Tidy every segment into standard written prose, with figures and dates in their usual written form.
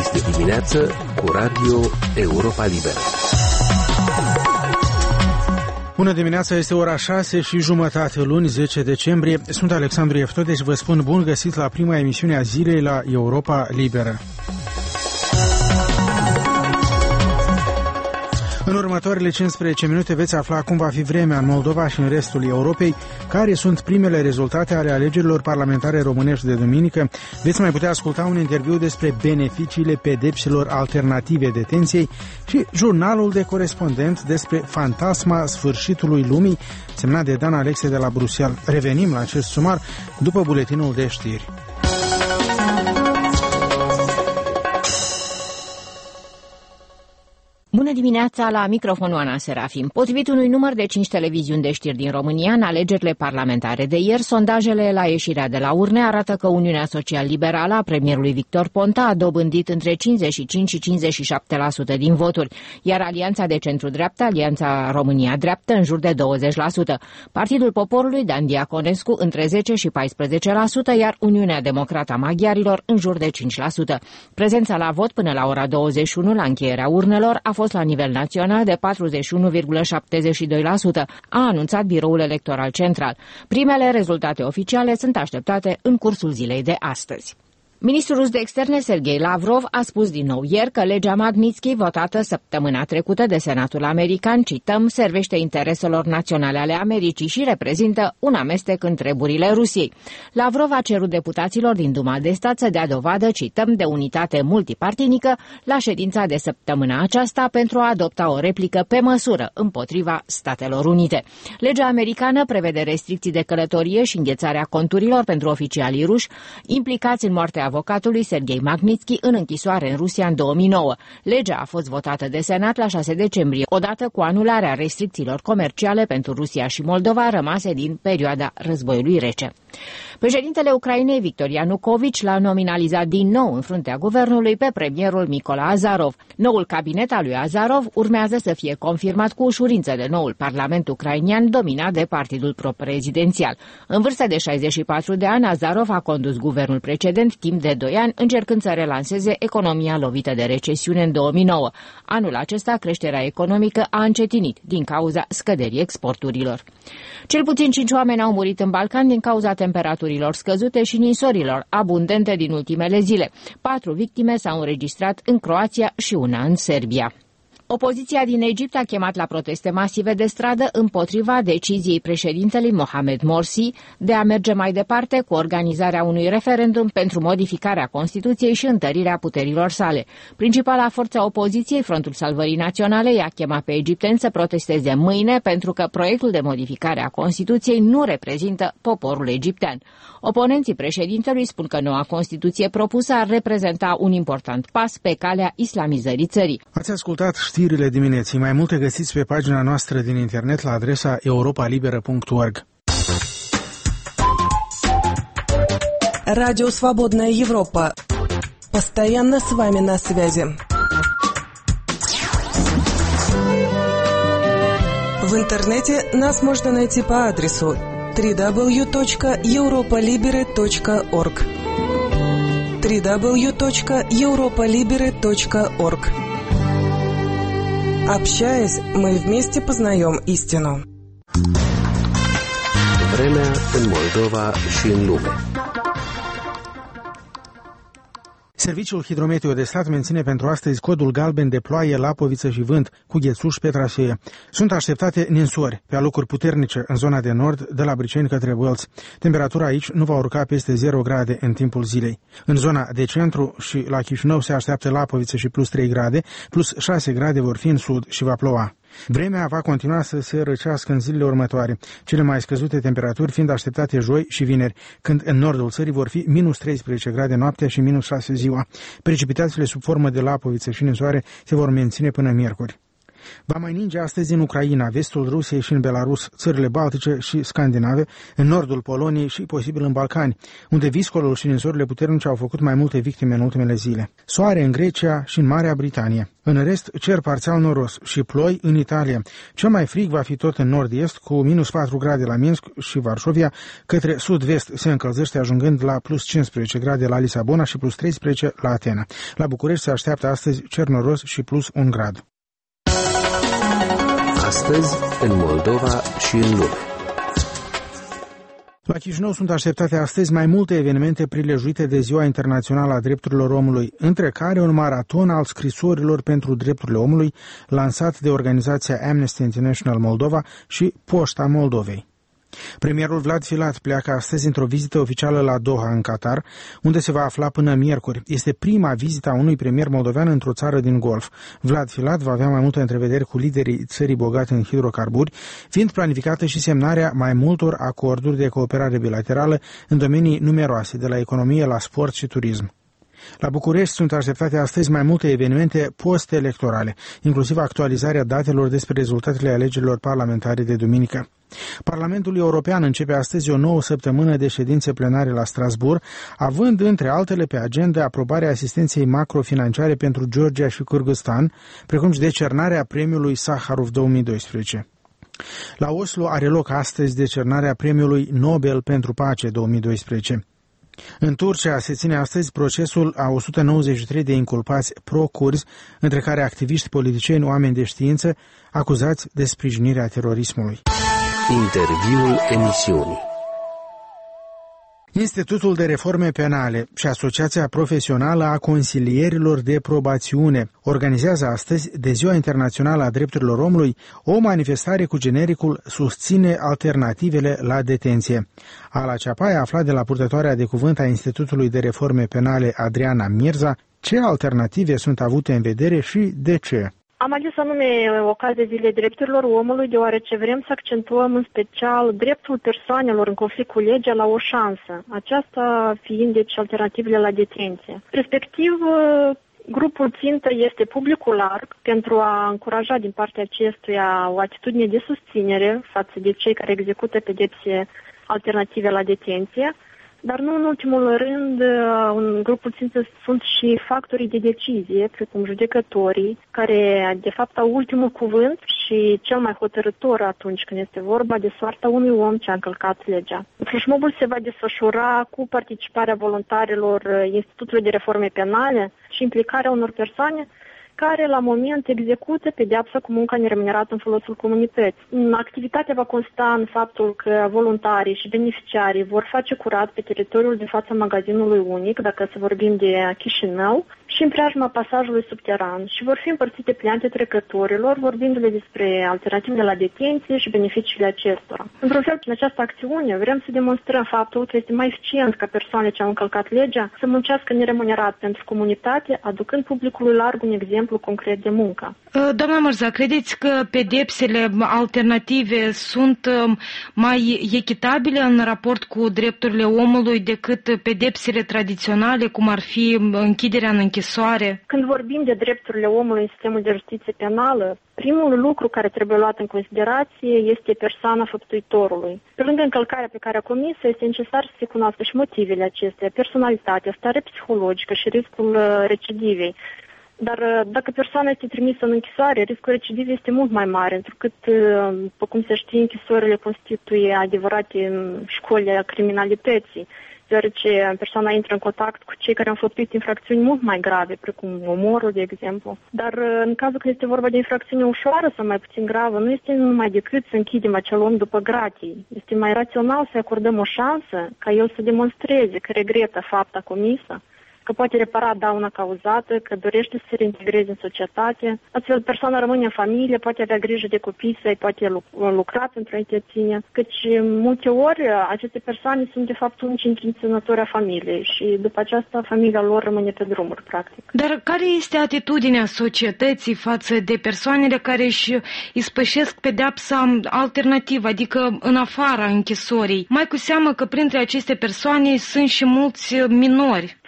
Este dimineață cu Radio Europa Liberă. Bună dimineața, este ora 6:30, luni 10 decembrie. Sunt Alexandru Eftode și vă spun bun găsit la prima emisiune a zilei la Europa Liberă. În următoarele 15 minute veți afla cum va fi vremea în Moldova și în restul Europei, care sunt primele rezultate ale alegerilor parlamentare românești de duminică. Veți mai putea asculta un interviu despre beneficiile pedepsilor alternative detenției și jurnalul de corespondent despre fantasma sfârșitului lumii, semnat de Dan Alexe de la Bruxelles. Revenim la acest sumar după buletinul de știri. Bună dimineața, la microfonul Ana Serafim. Potrivit unui număr de 5 televiziuni de știri din România, în alegerile parlamentare de ieri, sondajele la ieșirea de la urne arată că Uniunea Social-Liberală a premierului Victor Ponta a dobândit între 55 și 57% din voturi, iar Alianța de centru-dreapta, Alianța România Dreaptă, în jur de 20%. Partidul Poporului, Dan Diaconescu, între 10 și 14%, iar Uniunea Democrată a Maghiarilor, în jur de 5%. Prezența la vot până la ora 21, la încheierea urnelor, a fost la nivel național de 41,72%, a anunțat Biroul Electoral Central. Primele rezultate oficiale sunt așteptate în cursul zilei de astăzi. Ministrul rus de externe Sergei Lavrov a spus din nou ieri că legea Magnitsky, votată săptămâna trecută de Senatul American, cităm, servește intereselor naționale ale Americii și reprezintă un amestec în treburile Rusiei. Lavrov a cerut deputaților din Duma de Stat să dea dovadă, cităm, de unitate multipartinică la ședința de săptămâna aceasta pentru a adopta o replică pe măsură împotriva Statelor Unite. Legea americană prevede restricții de călătorie și înghețarea conturilor pentru oficialii ruși implicați în moartea avocatului Sergei Magnitsky în închisoare în Rusia în 2009. Legea a fost votată de Senat la 6 decembrie, odată cu anularea restricțiilor comerciale pentru Rusia și Moldova rămase din perioada războiului rece. Președintele Ucrainei, Victor Ianukovici, l-a nominalizat din nou în fruntea guvernului pe premierul Mykola Azarov. Noul cabinet al lui Azarov urmează să fie confirmat cu ușurință de noul parlament ucrainian dominat de partidul pro-prezidențial. În vârstă de 64 de ani, Azarov a condus guvernul precedent timp de 2 ani, încercând să relanseze economia lovită de recesiune în 2009. Anul acesta, creșterea economică a încetinit din cauza scăderii exporturilor. Cel puțin 5 oameni au murit în Balcan din cauza temperaturilor scăzute și ninsorilor abundente din ultimele zile. 4 victime s-au înregistrat în Croația și una în Serbia. Opoziția din Egipt a chemat la proteste masive de stradă împotriva deciziei președintelui Mohamed Morsi de a merge mai departe cu organizarea unui referendum pentru modificarea Constituției și întărirea puterilor sale. Principala forță a opoziției, Frontul Salvării Naționale, i-a chemat pe egipteni să protesteze mâine pentru că proiectul de modificare a Constituției nu reprezintă poporul egiptean. Oponenții președintelui spun că noua Constituție propusă ar reprezenta un important pas pe calea islamizării țării. Ați ascultat știrile dimineții. Mai multe găsiți pe pagina noastră din internet la adresa europalibera.org. Радио Свободная Европа. Постоянно с вами на связи. В интернете нас можно найти по адресу www.europalibera.org www.europalibera.org. Общаясь, мы вместе познаем истину. Vremea în Moldova și în lume. Serviciul Hidrometeo de Stat menține pentru astăzi codul galben de ploaie, lapoviță și vânt, cu ghețuși pe trasee. Sunt așteptate ninsori pe alocuri puternice în zona de nord, de la Briceni către Bălți. Temperatura aici nu va urca peste 0 grade în timpul zilei. În zona de centru și la Chișinău se așteaptă lapoviță și plus 3 grade, plus 6 grade vor fi în sud și va ploua. Vremea va continua să se răcească în zilele următoare, cele mai scăzute temperaturi fiind așteptate joi și vineri, când în nordul țării vor fi minus 13 grade noaptea și minus 6 ziua. Precipitațiile sub formă de lapoviță și ninsoare se vor menține până miercuri. Va mai ninge astăzi în Ucraina, vestul Rusiei și în Belarus, țările Baltice și Scandinave, în nordul Poloniei și posibil în Balcani, unde viscolul și ninsorile puternice au făcut mai multe victime în ultimele zile. Soare în Grecia și în Marea Britanie. În rest, cer parțial noros și ploi în Italia. Cel mai frig va fi tot în nord-est, cu minus 4 grade la Minsk și Varșovia, către sud-vest se încălzește ajungând la plus 15 grade la Lisabona și plus 13 la Atena. La București se așteaptă astăzi cer noros și plus 1 grad. Astăzi, în Moldova și în lume. La Chișinău sunt așteptate astăzi mai multe evenimente prilejuite de Ziua Internațională a Drepturilor Omului, între care un maraton al scrisorilor pentru drepturile omului lansat de organizația Amnesty International Moldova și Poșta Moldovei. Premierul Vlad Filat pleacă astăzi într-o vizită oficială la Doha, în Qatar, unde se va afla până miercuri. Este prima vizită a unui premier moldovean într-o țară din Golf. Vlad Filat va avea mai multe întrevederi cu liderii țării bogate în hidrocarburi, fiind planificată și semnarea mai multor acorduri de cooperare bilaterală în domenii numeroase, de la economie la sport și turism. La București sunt așteptate astăzi mai multe evenimente post-electorale, inclusiv actualizarea datelor despre rezultatele alegerilor parlamentare de duminică. Parlamentul European începe astăzi o nouă săptămână de ședințe plenare la Strasbourg, având între altele pe agenda aprobarea asistenței macrofinanciare pentru Georgia și Kârgâzstan, precum și decernarea premiului Saharov 2012. La Oslo are loc astăzi decernarea premiului Nobel pentru Pace 2012. În Turcia se ține astăzi procesul a 193 de inculpați pro-curzi, între care activiști, politicieni, oameni de știință, acuzați de sprijinirea terorismului. Interviul emisiunii. Institutul de Reforme Penale și Asociația Profesională a Consilierilor de Probațiune organizează astăzi, de Ziua Internațională a Drepturilor Omului, o manifestare cu genericul Susține alternativele la detenție. Ala Ceapaia, aflat de la purtătoarea de cuvânt a Institutului de Reforme Penale Adriana Mirza, ce alternative sunt avute în vedere și de ce? Am ales anume ocazia Zilei Drepturilor Omului, deoarece vrem să accentuăm în special dreptul persoanelor în conflict cu legea la o șansă, aceasta fiind deci alternativele la detenție. Respectiv, grupul țintă este publicul larg pentru a încuraja din partea acestuia o atitudine de susținere față de cei care execută pedepse alternative la detenție. Dar nu în ultimul rând, în grupul țintă sunt și factorii de decizie, precum judecătorii, care de fapt au ultimul cuvânt și cel mai hotărâtor atunci când este vorba de soarta unui om ce a încălcat legea. Flashmobul se va desfășura cu participarea voluntarilor Institutului de Reforme Penale și implicarea unor persoane care la moment execută pedeapsa cu munca neremunerată în folosul comunității. Activitatea va consta în faptul că voluntarii și beneficiarii vor face curat pe teritoriul din fața magazinului unic, dacă să vorbim de Chișinău, și în preajma pasajului subteran și vor fi împărțite pliante trecătorilor, vorbindu-le despre alternativele la detenție și beneficiile acestora. Într-un fel, în această acțiune vrem să demonstrăm faptul că este mai eficient ca persoanele ce au încălcat legea să muncească neremunerat pentru comunitate, aducând publicului larg un exemplu concret de muncă. Doamna Mirza, credeți că pedepsele alternative sunt mai echitabile în raport cu drepturile omului decât pedepsele tradiționale, cum ar fi închiderea în închisoare? Când vorbim de drepturile omului în sistemul de justiție penală, primul lucru care trebuie luat în considerație este persoana făptuitorului. Pe lângă încălcarea pe care a comis-o, este necesar să se cunoască și motivele acestea, personalitatea, starea psihologică și riscul recidivei. Dar dacă persoana este trimisă în închisoare, riscul recidivei este mult mai mare, întrucât, după cum se știe, închisorile constituie adevărate școli a criminalității, deoarece persoana intră în contact cu cei care au făptuit infracțiuni mult mai grave, precum omorul, de exemplu. Dar în cazul când este vorba de infracțiune ușoară sau mai puțin gravă, nu este numai decât să închidem acel om după gratii. Este mai rațional să acordăm o șansă ca el să demonstreze că regretă fapta comisă, că poate repara dauna cauzată, că dorește să se reintegreze în societate. Astfel, persoana rămâne în familie, poate avea grijă de copii săi, poate lucra pentru a-i întreține. Căci, multe ori, aceste persoane sunt, de fapt, unici întreținători a familiei și, după aceasta, familia lor rămâne pe drumuri, practic. Dar care este atitudinea societății față de persoanele care își ispășesc pedeapsa alternativă, adică în afara închisorii? Mai cu seamă că printre aceste persoane sunt și mulți minori. Publicul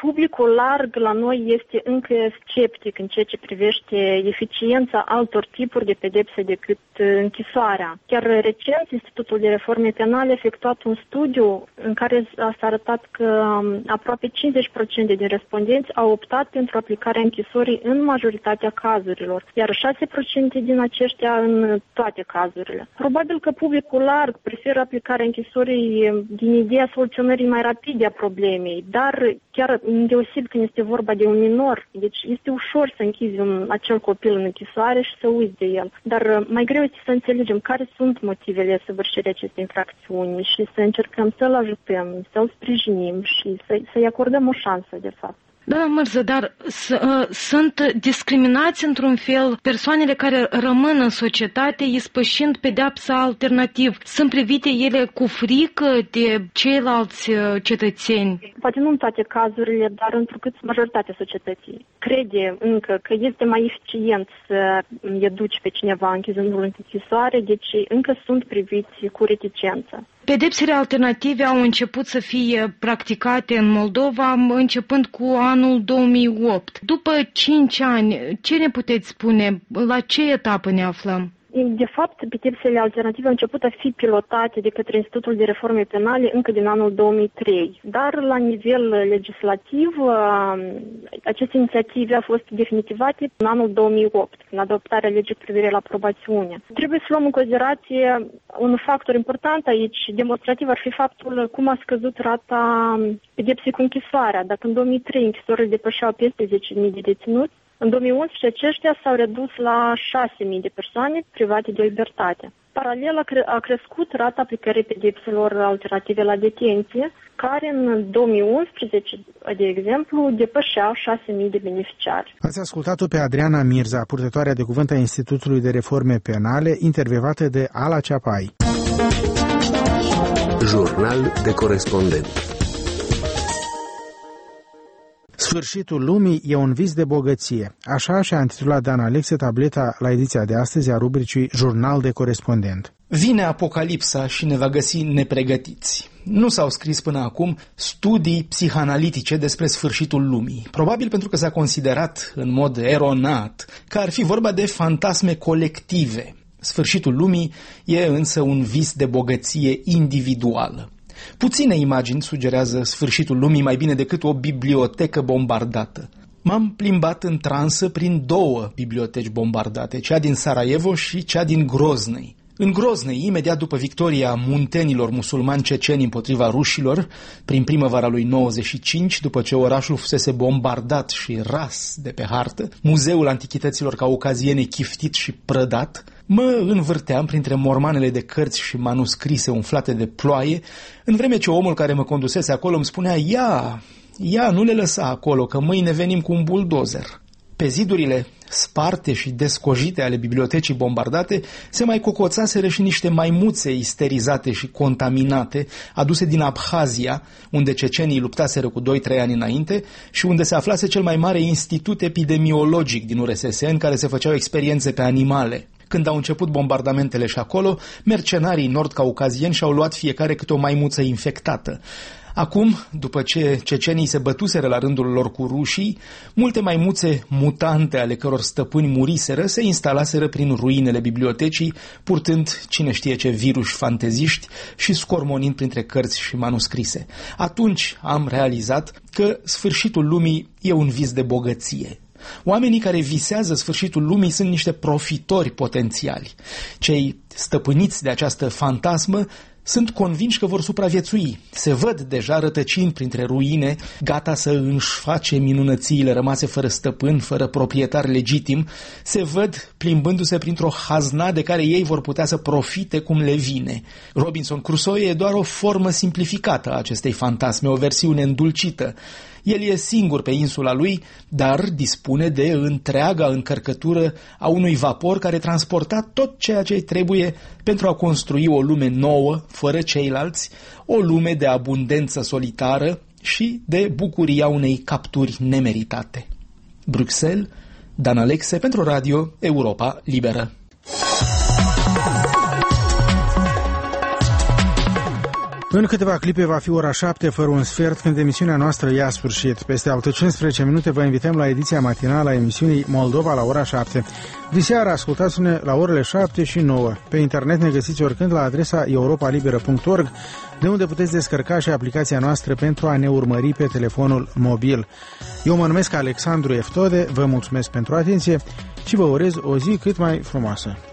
larg la noi este încă sceptic în ceea ce privește eficiența altor tipuri de pedepse decât închisoarea. Chiar recent, Institutul de Reforme Penale a efectuat un studiu în care s-a arătat că aproape 50% din respondenți au optat pentru aplicarea închisorii în majoritatea cazurilor, iar 6% din aceștia în toate cazurile. Probabil că publicul larg preferă aplicarea închisorii din ideea soluționării mai rapide a problemei, dar chiar îndeoseb când este vorba de un minor, deci este ușor să închizi acel copil în închisoare și să uiți de el. Dar mai greu este să înțelegem care sunt motivele săvârșirii acestei infracțiuni și să încercăm să-l ajutăm, să-l sprijinim și să-i acordăm o șansă, de fapt. Doamna Mârză, dar sunt discriminați într-un fel persoanele care rămân în societate ispășind pedeapsa alternativ. Sunt privite ele cu frică de ceilalți cetățeni? Poate nu în toate cazurile, dar întrucât majoritatea societății crede încă că este mai eficient să educi pe cineva închizându-l în închisoare, deci încă sunt priviți cu reticență. Pedepsele alternative au început să fie practicate în Moldova începând cu anul 2008. După 5 ani, ce ne puteți spune? La ce etapă ne aflăm? De fapt, pedepsele alternative au început a fi pilotate de către Institutul de Reforme Penale încă din anul 2003. Dar la nivel legislativ, aceste inițiative au fost definitivate în anul 2008, în adoptarea legii cu privire la probațiune. Trebuie să luăm în considerație un factor important aici, demonstrativ ar fi faptul cum a scăzut rata pedepsei cu închisoarea. Dacă în 2003 închisorile depășeau peste 10.000 de deținuți, în 2011 aceștia s-au redus la 6.000 de persoane private de libertate. Paralel a crescut rata aplicării pedepselor alternative la detenție, care în 2011, de exemplu, depășeau 6.000 de beneficiari. Ați ascultat-o pe Adriana Mirza, purtătoarea de cuvânt a Institutului de Reforme Penale, intervievată de Ala Ceapai. Jurnal de corespondent. Sfârșitul lumii e un vis de bogăție. Așa și-a intitulat Dan Alexe tableta la ediția de astăzi a rubricii Jurnal de corespondent. Vine apocalipsa și ne va găsi nepregătiți. Nu s-au scris până acum studii psihanalitice despre sfârșitul lumii. Probabil pentru că s-a considerat în mod eronat că ar fi vorba de fantasme colective. Sfârșitul lumii e însă un vis de bogăție individuală. Puține imagini sugerează sfârșitul lumii mai bine decât o bibliotecă bombardată. M-am plimbat în transă prin 2 biblioteci bombardate, cea din Sarajevo și cea din Groznei. În Groznei, imediat după victoria muntenilor musulmani ceceni împotriva rușilor, prin primăvara lui 95, după ce orașul fusese bombardat și ras de pe hartă, muzeul antichităților caucaziene chiftit și prădat, mă învârteam printre mormanele de cărți și manuscrise umflate de ploaie, în vreme ce omul care mă condusese acolo îmi spunea: Ia, nu le lăsa acolo, că mâine venim cu un buldozer. Pe zidurile sparte și descojite ale bibliotecii bombardate se mai cocoțaseră și niște maimuțe isterizate și contaminate, aduse din Abhazia, unde cecenii luptaseră cu 2-3 ani înainte și unde se aflase cel mai mare institut epidemiologic din URSS, în care se făceau experiențe pe animale. Când au început bombardamentele și acolo, mercenarii nord-caucazieni și-au luat fiecare câte o maimuță infectată. Acum, după ce cecenii se bătuseră la rândul lor cu rușii, multe maimuțe mutante ale căror stăpâni muriseră se instalaseră prin ruinele bibliotecii, purtând cine știe ce viruși fanteziști și scormonind printre cărți și manuscrise. Atunci am realizat că sfârșitul lumii e un vis de bogăție. Oamenii care visează sfârșitul lumii sunt niște profitori potențiali. Cei stăpâniți de această fantasmă sunt convinși că vor supraviețui. Se văd deja rătăcind printre ruine, gata să își face minunățiile rămase fără stăpân, fără proprietar legitim. Se văd plimbându-se printr-o hazna de care ei vor putea să profite cum le vine. Robinson Crusoe e doar o formă simplificată a acestei fantasme, o versiune îndulcită. El e singur pe insula lui, dar dispune de întreaga încărcătură a unui vapor care transporta tot ceea ce trebuie pentru a construi o lume nouă, fără ceilalți, o lume de abundență solitară și de bucuria unei capturi nemeritate. Bruxelles, Dan Alexe pentru Radio Europa Liberă. În câteva clipe va fi ora 7 fără un sfert când emisiunea noastră ia sfârșit. Peste alte 15 minute vă invităm la ediția matinală a emisiunii Moldova la ora 7. Diseară ascultați-ne la orele 7 și 9. Pe internet ne găsiți oricând la adresa europalibera.org, de unde puteți descărca și aplicația noastră pentru a ne urmări pe telefonul mobil. Eu mă numesc Alexandru Eftode, vă mulțumesc pentru atenție și vă urez o zi cât mai frumoasă.